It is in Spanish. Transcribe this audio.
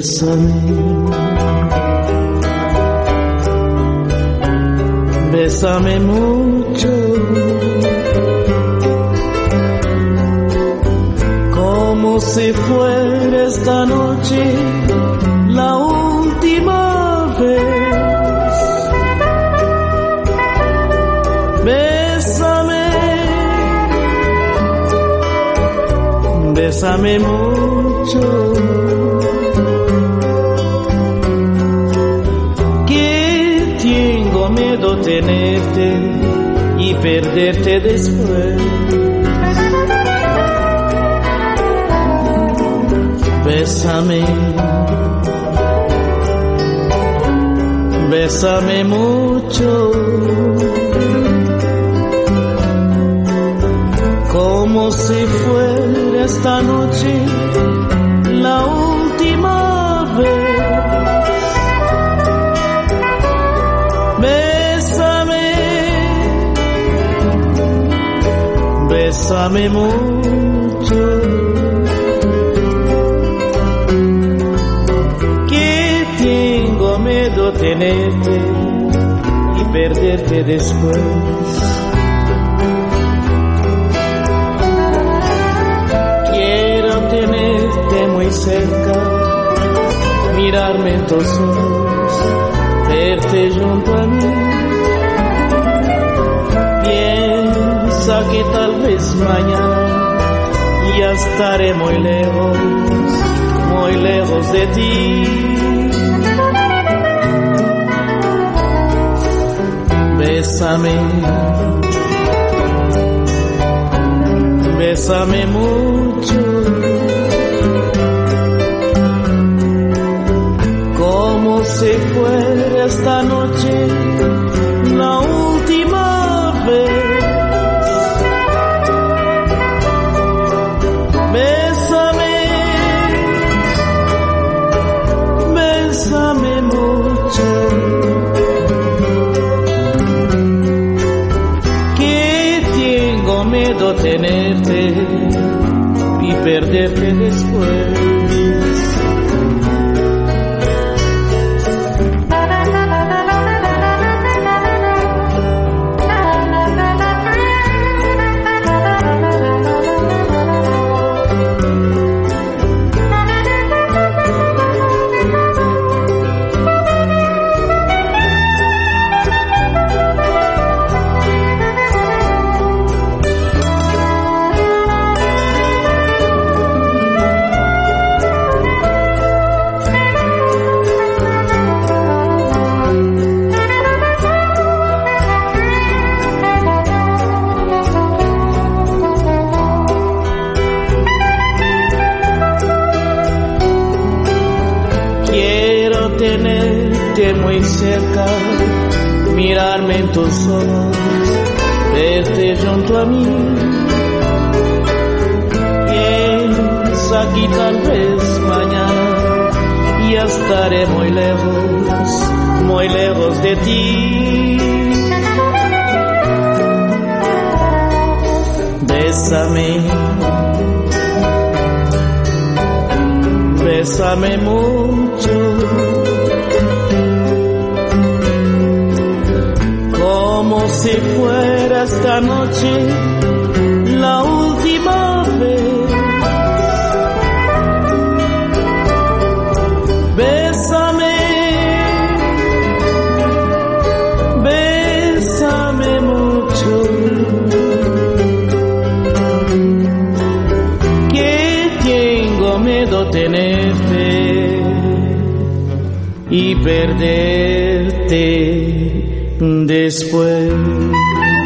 Bésame, bésame mucho, como si fuera esta noche la última vez. Bésame, bésame mucho, que tengo miedo tenerte y perderte después. Bésame, bésame mucho, como si fuera esta noche la última vez. Bésame, bésame mucho, que tengo miedo tenerte y perderte después. Tenerte muy cerca, mirarme en tus ojos, verte junto a mí. Piensa que tal vez mañana ya estaré muy lejos de ti. Bésame, bésame mucho, como si fuera esta noche la última vez. Bésame, bésame mucho, que tengo miedo tenerte y perderte después. Tenerte muy cerca, mirarme en tus ojos, verte junto a mí. Piensa que tal vez mañana ya estaré muy lejos de ti. Bésame, bésame mucho, como si fuera esta noche la última vez. Bésame, bésame mucho, que tengo miedo tenerte y perderte después.